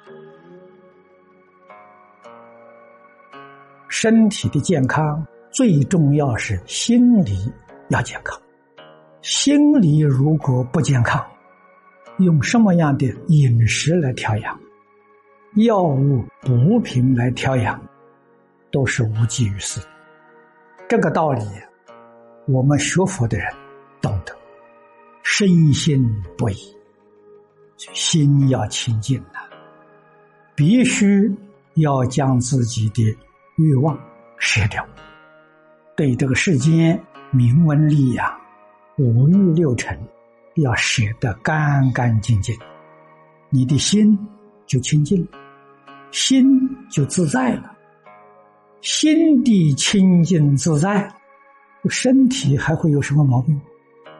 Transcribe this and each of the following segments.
身体的健康最重要是心理要健康，心理如果不健康，用什么样的饮食来调养，药物补品来调养，都是无济于事。这个道理我们学佛的人懂得，深信不疑，心要清净必须要将自己的欲望舍掉，对这个世间名闻利养、五欲六尘要舍得干干净净，你的心就清净了，心就自在了。心地清净自在，身体还会有什么毛病？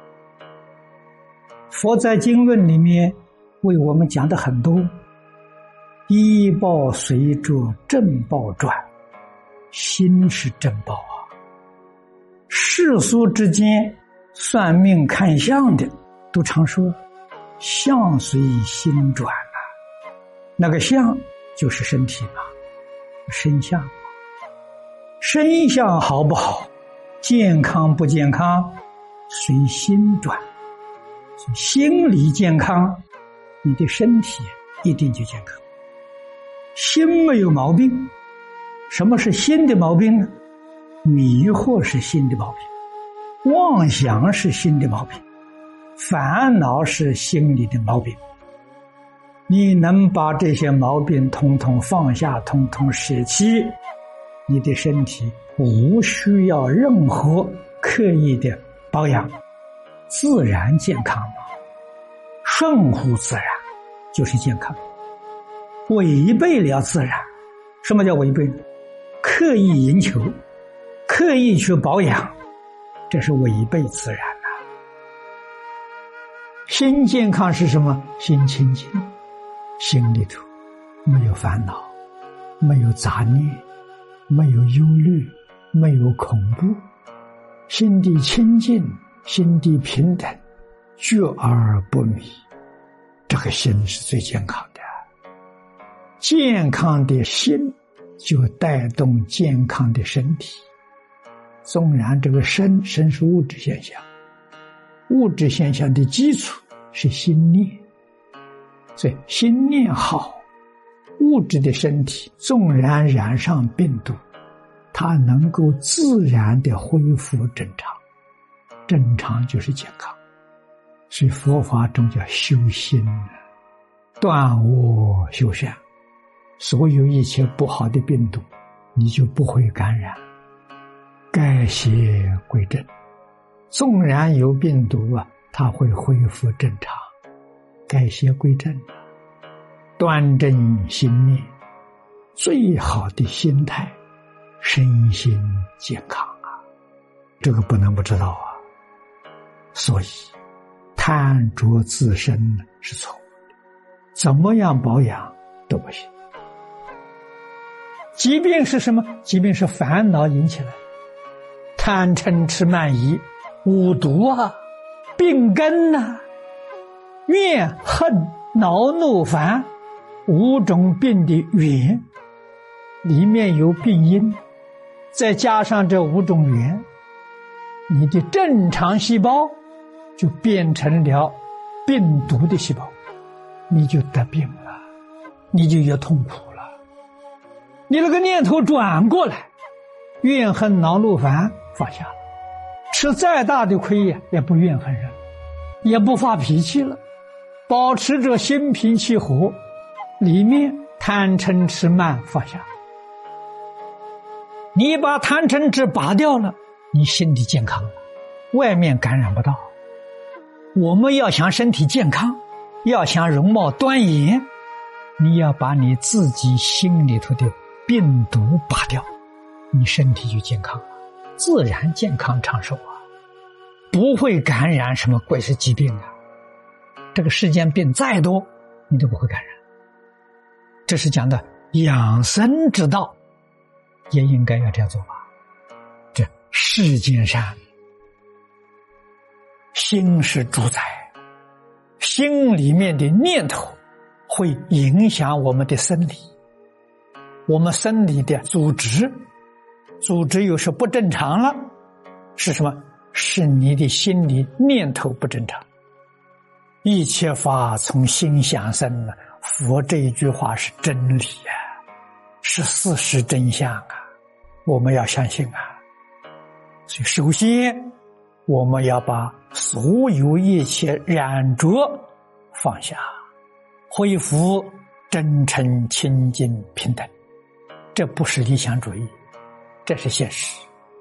佛在经论里面为我们讲的很多，依报随着正报转，心是正报啊。世俗之间算命看相的都常说相随心转那个相就是身体嘛，身相。身相好不好，健康不健康，随心转。心理健康，你的身体一定就健康。心没有毛病，什么是心的毛病呢？迷惑是心的毛病，妄想是心的毛病，烦恼是心里的毛病。你能把这些毛病统统放下，统统舍弃，你的身体无需要任何刻意的保养，自然健康嘛，顺乎自然就是健康。违背了自然，什么叫违背？刻意营求，刻意去保养，这是违背自然心健康是什么？心清净，心里头没有烦恼，没有杂念，没有忧虑，没有恐怖，心地清净，心地平等，觉而不迷，这个心是最健康的。健康的心就带动健康的身体。纵然这个身是物质现象，物质现象的基础是心念，所以心念好，物质的身体纵然染上病毒，它能够自然的恢复正常，正常就是健康。所以佛法中叫修心，断恶修善，所有一切不好的病毒你就不会感染，改邪归正。纵然有病毒它会恢复正常，改邪归正，端正心念，最好的心态，身心健康这个不能不知道所以贪着自身是错误的，怎么样保养都不行。疾病是什么？疾病是烦恼引起来，贪嗔痴慢疑，五毒病根怨恨恼怒烦五种病的源，里面有病因，再加上这五种源，你的正常细胞就变成了病毒的细胞，你就得病了，你就越痛苦了。你那个念头转过来，怨恨恼怒烦放下了，吃再大的亏也不怨恨人，也不发脾气了，保持着心平气和，里面贪嗔痴慢放下。你把贪嗔痴拔掉了，你心理健康了，外面感染不到。我们要想身体健康，要想容貌端严，你要把你自己心里头的病毒拔掉，你身体就健康了，自然健康长寿不会感染什么怪事疾病这个世间病再多你都不会感染。这是讲的养生之道，也应该要这样做吧。这世间上心是主宰，心里面的念头会影响我们的生理，我们生理的组织有时不正常了，是什么？是你的心理念头不正常。一切法从心想生了，佛这一句话是真理啊，是事实真相啊，我们要相信啊。所以首先我们要把所有一切染着放下，恢复真诚清净平等。这不是理想主义，这是现实。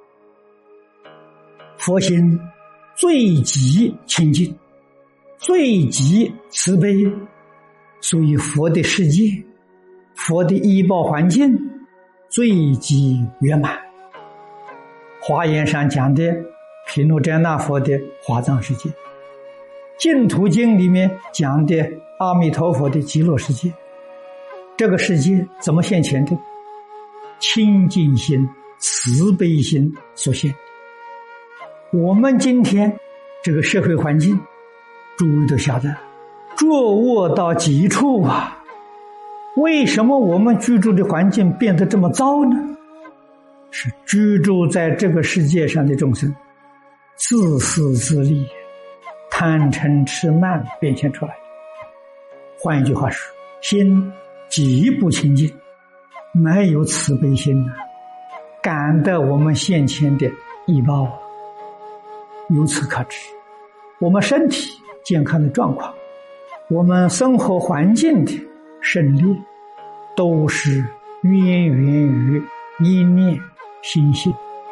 佛心最极清净，最极慈悲，所以佛的世界，佛的依报环境最极圆满。华严上讲的毗卢遮那佛的华藏世界，净土经里面讲的阿弥陀佛的极乐世界，这个世界怎么现前的？清净心、慈悲心所现。我们今天这个社会环境，诸位都晓得，浊恶到极处啊！为什么我们居住的环境变得这么糟呢？是居住在这个世界上的众生自私自利、贪嗔痴慢变现出来的。换一句话说，心极不清净，没有慈悲心啊，感得我们现前的依报啊。由此可知，我们身体健康的状况，我们生活环境的胜利，都是渊源于一念心性。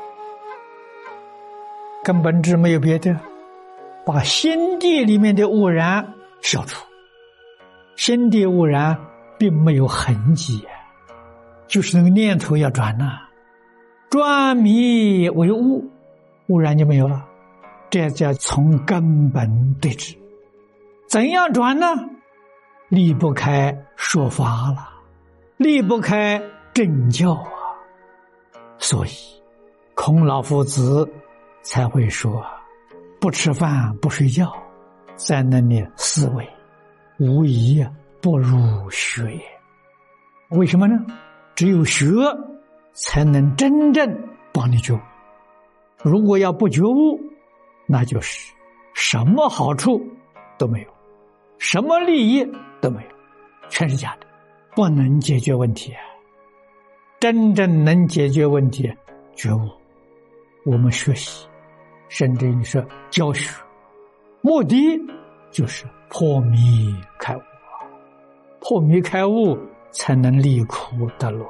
根本质没有别的，把心地里面的污染消除。心地污染并没有痕迹，就是那个念头要转啊，转迷为悟，污染就没有了。这叫从根本对治。怎样转呢？离不开说法了，离不开正教啊。所以孔老夫子才会说，不吃饭不睡觉，在那里思维，无疑不如学也。为什么呢？只有学才能真正帮你觉悟。如果要不觉悟，那就是什么好处都没有，什么利益都没有，全是假的，不能解决问题。真正能解决问题，觉悟。我们学习，甚至于说教学，目的就是破迷开悟，破迷开悟才能离苦得乐。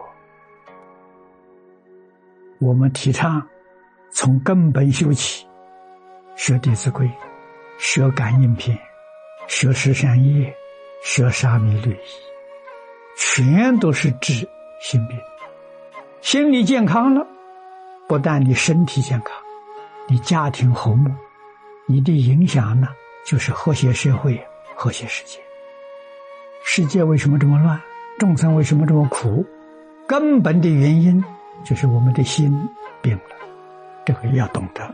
我们提倡从根本修起，学弟子规，学感应篇，学十善业，学沙弥律仪，全都是治心病。心理健康了，不但你身体健康，你家庭和睦，你的影响呢，就是和谐社会，和谐世界。世界为什么这么乱？众生为什么这么苦？根本的原因就是我们的心病了，这个要懂得。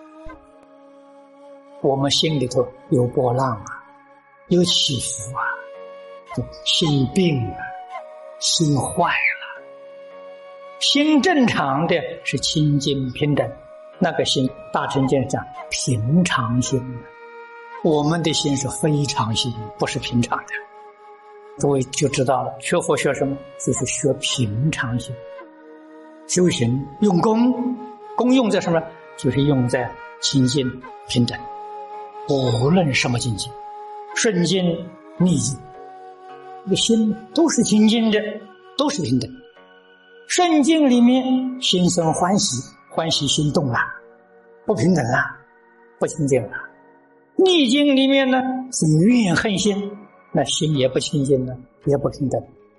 我们心里头有波浪啊，有起伏啊，心病了，心坏了。心正常的是清净平等，那个心大乘经讲平常心的，我们的心是非常心，不是平常的。诸位就知道了，学佛学什么？就是学平常心。修行用功，功用在什么？就是用在清净平等。无论什么境界，顺境逆境，这个心都是清净的，都是平等。顺境里面心生欢喜，欢喜心动了，不平等了，不清净了。逆境里面呢是怨恨心，那心也不清净了，也不平等。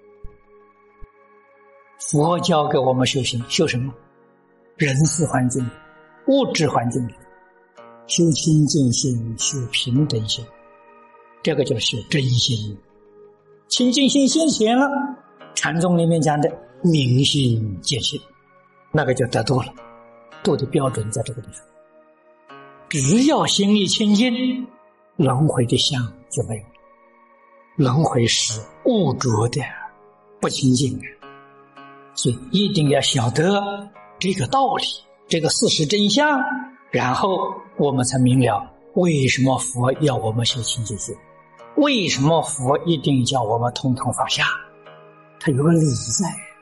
佛教给我们修行，修什么？人事环境、物质环境里修清净心，修平等心，这个就是真心。清净心现前了，禅宗里面讲的明心见性，那个就得度了，度的标准在这个地方。只要心里清净，轮回的相就没有了。 轮回是污浊的，不清净。所以一定要晓得这个道理，这个事实真相，然后我们才明了为什么佛要我们修清净心，为什么佛一定叫我们统统放下，它有个理在。